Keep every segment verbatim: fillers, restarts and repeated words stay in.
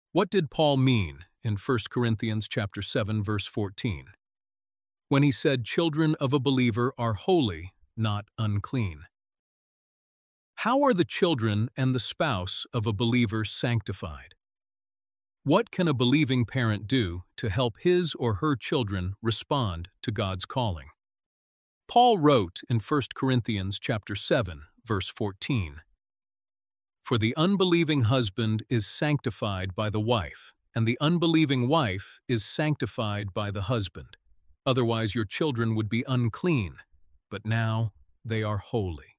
What did Paul mean in First Corinthians chapter seven, verse fourteen, when he said children of a believer are holy, not unclean? How are the children and the spouse of a believer sanctified? What can a believing parent do to help his or her children respond to God's calling? Paul wrote in First Corinthians chapter seven, verse fourteen, "For the unbelieving husband is sanctified by the wife, and the unbelieving wife is sanctified by the husband. Otherwise your children would be unclean, but now they are holy."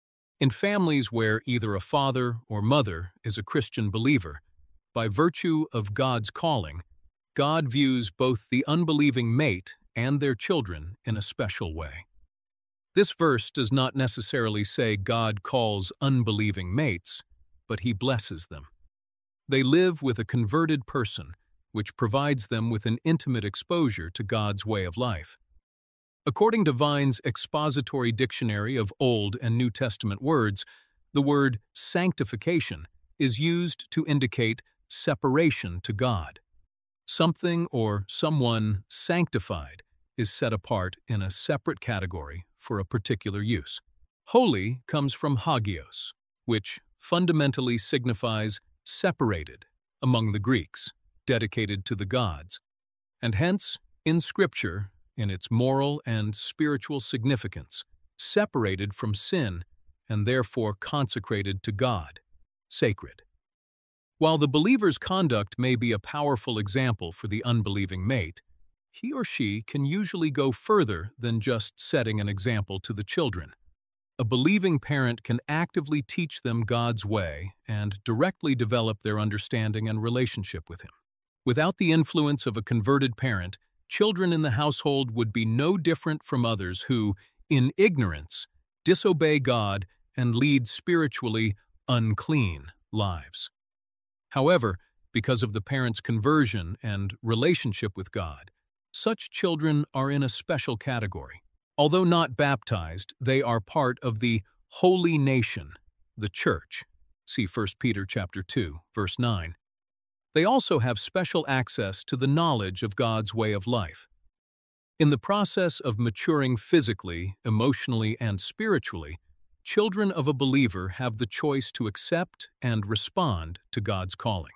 In families where either a father or mother is a Christian believer, by virtue of God's calling, God views both the unbelieving mate and their children in a special way. This verse does not necessarily say God calls unbelieving mates, but He blesses them. They live with a converted person, which provides them with an intimate exposure to God's way of life. According to Vine's Expository Dictionary of Old and New Testament words, the word sanctification is used to indicate separation to God. Something or someone sanctified is set apart in a separate category for a particular use. Holy comes from hagios, which fundamentally signifies separated among the Greeks, dedicated to the gods, and hence, in Scripture, in its moral and spiritual significance, separated from sin and therefore consecrated to God, sacred. While the believer's conduct may be a powerful example for the unbelieving mate, he or she can usually go further than just setting an example to the children. A believing parent can actively teach them God's way and directly develop their understanding and relationship with Him. Without the influence of a converted parent, children in the household would be no different from others who, in ignorance, disobey God and lead spiritually unclean lives. However, because of the parent's conversion and relationship with God, such children are in a special category. Although not baptized, they are part of the holy nation, the church. See First Peter chapter two, verse nine. They also have special access to the knowledge of God's way of life. In the process of maturing physically, emotionally, and spiritually, children of a believer have the choice to accept and respond to God's calling.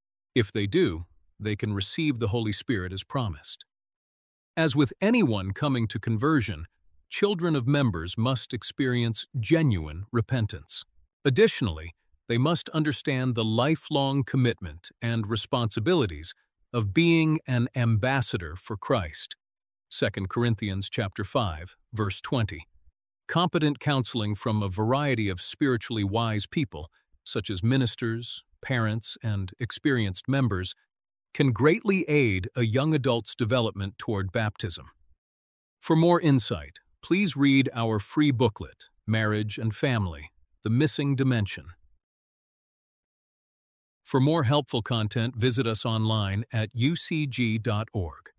If they do, they can receive the Holy Spirit as promised. As with anyone coming to conversion, children of members must experience genuine repentance. Additionally, they must understand the lifelong commitment and responsibilities of being an ambassador for Christ. Second Corinthians chapter five, verse twenty. Competent counseling from a variety of spiritually wise people, such as ministers, parents, and experienced members, can greatly aid a young adult's development toward baptism. For more insight, please read our free booklet, Marriage and Family: The Missing Dimension. For more helpful content, visit us online at u c g dot org.